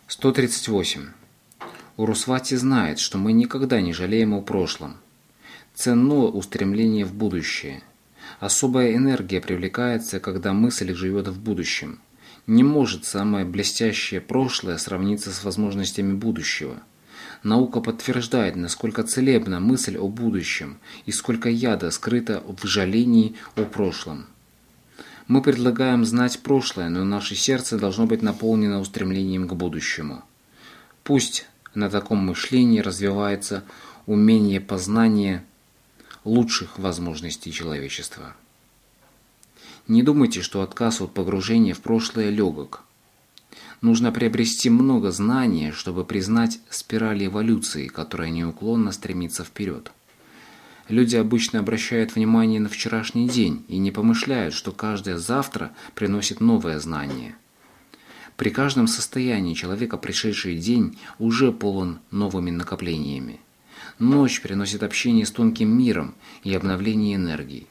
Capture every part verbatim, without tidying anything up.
сто тридцать восемь. Урусвати знает, что мы никогда не жалеем о прошлом. Ценно устремление в будущее. Особая энергия привлекается, когда мысль живет в будущем. Не может самое блестящее прошлое сравниться с возможностями будущего. Наука подтверждает, насколько целебна мысль о будущем и сколько яда скрыто в жалении о прошлом. Мы предлагаем знать прошлое, но наше сердце должно быть наполнено устремлением к будущему. Пусть на таком мышлении развивается умение познания лучших возможностей человечества. Не думайте, что отказ от погружения в прошлое легок. Нужно приобрести много знаний, чтобы признать спираль эволюции, которая неуклонно стремится вперед. Люди обычно обращают внимание на вчерашний день и не помышляют, что каждое завтра приносит новое знание. При каждом состоянии человека пришедший день уже полон новыми накоплениями. Ночь приносит общение с тонким миром и обновление энергии.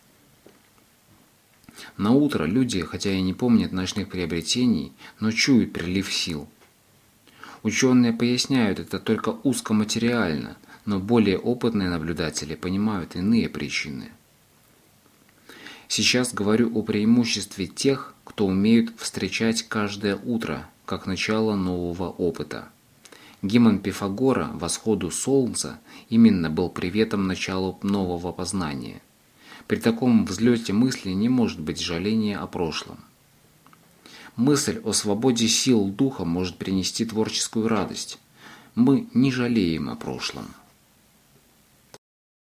На утро люди, хотя и не помнят ночных приобретений, но чуют прилив сил. Ученые поясняют это только узкоматериально, но более опытные наблюдатели понимают иные причины. Сейчас говорю о преимуществе тех, кто умеет встречать каждое утро как начало нового опыта. Гимн Пифагора «Восходу солнца» именно был приветом началу нового познания. При таком взлете мысли не может быть жаления о прошлом. Мысль о свободе сил духа может принести творческую радость. Мы не жалеем о прошлом.